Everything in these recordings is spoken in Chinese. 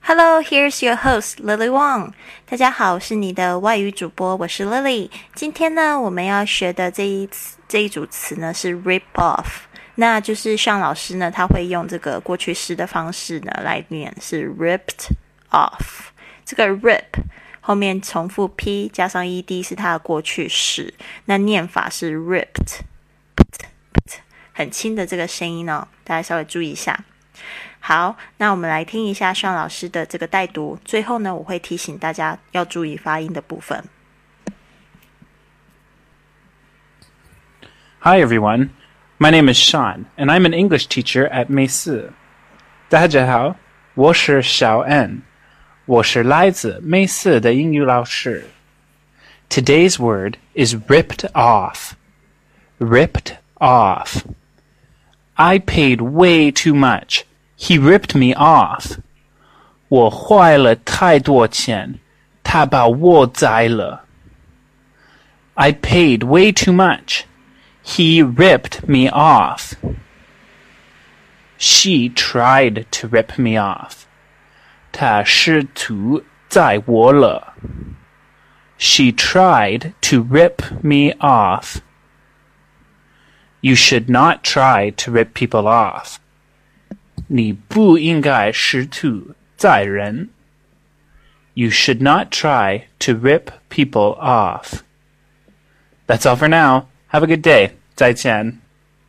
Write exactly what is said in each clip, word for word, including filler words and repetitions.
Hello, here's your host Lily Wang. 大家好，我是你的外语主播，我是 Lily。今天呢，我们要学的这一词这一组词呢是 rip off。那就是向老师呢，他会用这个过去式的方式呢来念，是 ripped off。这个 rip 后面重复 p 加上 ed 是它的过去式，那念法是 ripped， 很轻的这个声音哦，大家稍微注意一下。好，那我们来听一下尚老师的这个带读，最后呢我会提醒大家要注意发音的部分。 Hi everyone, my name is Sean, and I'm an English teacher at 美四。大家好，我是小恩，我是来自美四的英语老师。Today's word is ripped off. Ripped off. I paid way too much.He ripped me off. 我花了太多钱，他把我宰了。I paid way too much. He ripped me off. She tried to rip me off. 她试图宰我了。She tried to rip me off. You should not try to rip people off.你不应该试图宰人。You should not try to rip people off. That's all for now. Have a good day. 再见。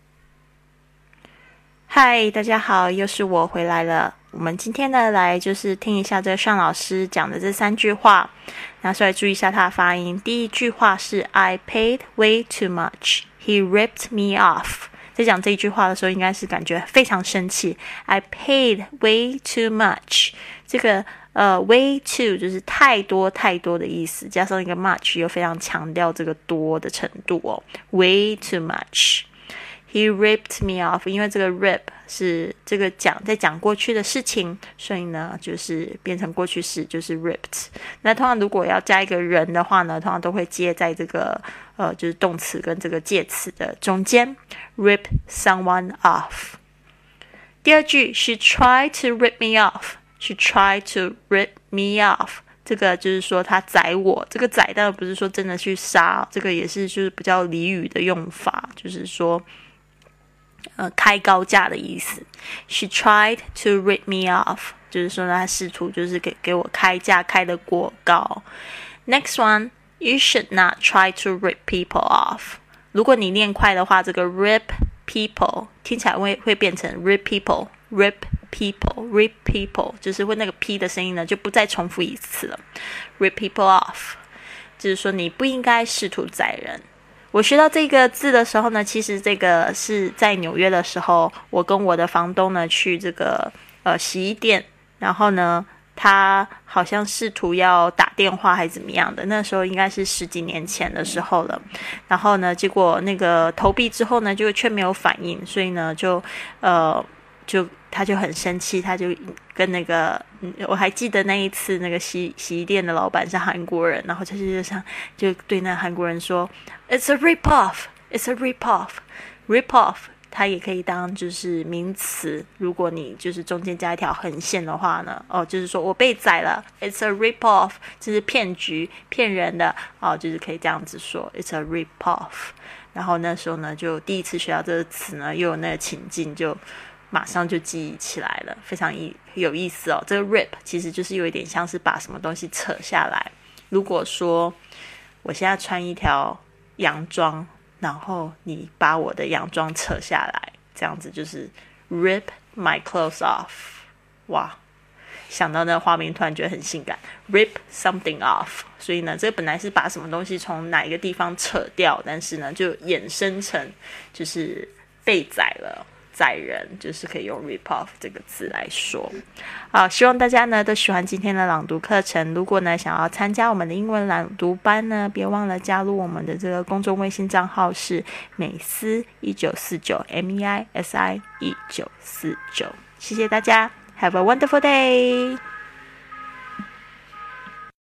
嗨，大家好，又是我回来了。我们今天呢，来就是听一下这个尚老师讲的这三句话，那稍微注意一下他的发音。第一句话是 I paid way too much. He ripped me off.在讲这一句话的时候，应该是感觉非常生气。I paid way too much。这个呃 way too 就是太多太多的意思，加上一个 much 又非常强调这个多的程度哦。way too much。He ripped me off， 因为这个 rip 是这个讲在讲过去的事情，所以呢就是变成过去式，就是 ripped。那通常如果要加一个人的话呢，通常都会接在这个呃就是动词跟这个介词的中间 ，rip someone off。第二句 ，She tried to rip me off. She tried to rip me off。这个就是说他宰我，这个宰当然不是说真的去杀，这个也是就是比较俚语的用法，就是说。呃，开高价的意思。She tried to rip me off， 就是说呢，她试图就是给给我开价，开得过高。Next one, you should not try to rip people off。如果你念快的话，这个 rip people 听起来会会变成 rip people, rip people, rip people， 就是会那个 p 的声音呢就不再重复一次了。Rip people off， 就是说你不应该试图宰人。我学到这个字的时候呢，其实这个是在纽约的时候，我跟我的房东呢去这个呃洗衣店，然后呢他好像试图要打电话还是怎么样的，那时候应该是十几年前的时候了。然后呢，结果那个投币之后呢，就却没有反应，所以呢就呃就他就很生气，他就跟那个我还记得那一次那个洗洗衣店的老板是韩国人，然后他就想就对那韩国人说 It's a rip off, It's a rip off. Rip off 它也可以当就是名词，如果你就是中间加一条横线的话呢，哦，就是说我被宰了 It's a rip off， 这是骗局骗人的哦，就是可以这样子说 It's a rip off。 然后那时候呢就第一次学到这个词呢，又有那个情境，就马上就记忆起来了，非常有意思哦。这个 rip 其实就是有一点像是把什么东西扯下来。如果说我现在穿一条洋装，然后你把我的洋装扯下来，这样子就是 rip my clothes off。 哇，想到那个画面突然觉得很性感， rip something off。 所以呢这个本来是把什么东西从哪一个地方扯掉，但是呢就衍生成就是被宰了，宰人，就是可以用 rip off 这个字来说。好，希望大家呢都喜欢今天的朗读课程。如果呢想要参加我们的英文朗读班呢，别忘了加入我们的这个公众微信账号是美思一九四九 M E I S I 一九四九。谢谢大家， Have a wonderful day。